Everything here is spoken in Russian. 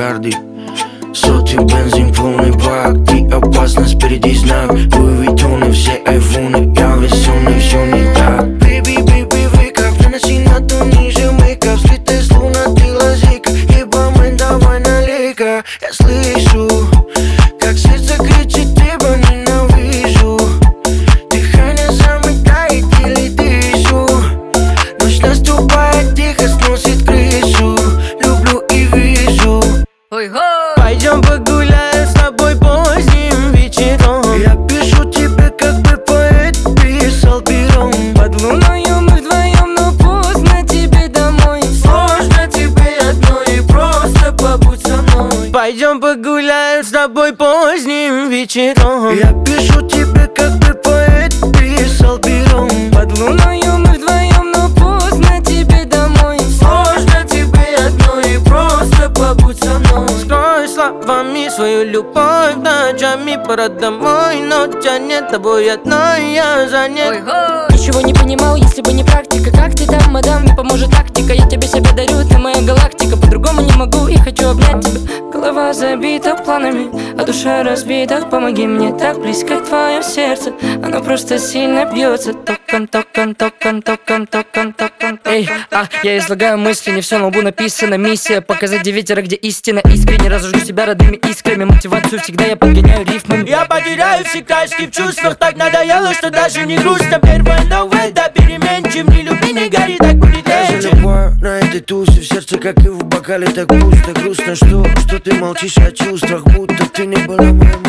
миллиарды. Сотый бензин, полный бак, ты опасна, спереди знак. Луи Виттоны, все айфоны, я веселый, все не так. Baby, baby, wake up, наноси на то ниже мейкап. Скрытая словно ты лазейка, ебо мы давай налей-ка. Я слышу, как сердце кричит, тебя ненавижу. Дыхание замыкает или дышу. Ночь наступает, тихо сносит крышу. Люблю и вижу. Пойдем погуляем с тобой поздним вечером. Я пишу тебе, как бы поэт писал пером. Под луною мы вдвоем, но поздно тебе домой. Сложно тебе одной, просто побудь со мной. Пойдем погуляем с тобой поздним вечером. Я пишу тебе, как бы поэт писал пером. Под луною мы вдвоем, но поздно тебе домой. Сложно тебе одной, просто побудь со мной. Скрой словами свою любовь, ночами пора домой. Но тянет тобой одной, я занят. Ничего не понимал, если бы не практика. Как ты там, мадам, не поможет тактика. Я тебе себя дарю, ты моя галактика. По-другому не могу и хочу обнять тебя. Голова забита планами, а душа разбита. Помоги мне, так близко твое сердце. Оно просто сильно бьется. Токан, токан, токан, токан, токан, токан. Эй, я излагаю мысли, не все на лбу написано. Миссия показать где ветер, а где истина. Искренне разожгу себя родными искрами. Мотивацию всегда я подгоняю рифмами. Я потеряю все краски в чувствах. Так надоело, что даже не грустно. Первое новое, да переменчив. Не люби, не гори, так будет легче. На этой тусе в сердце, как и в бокале, так пусто, грустно, что ты молчишь о чувствах, будто ты не была моим.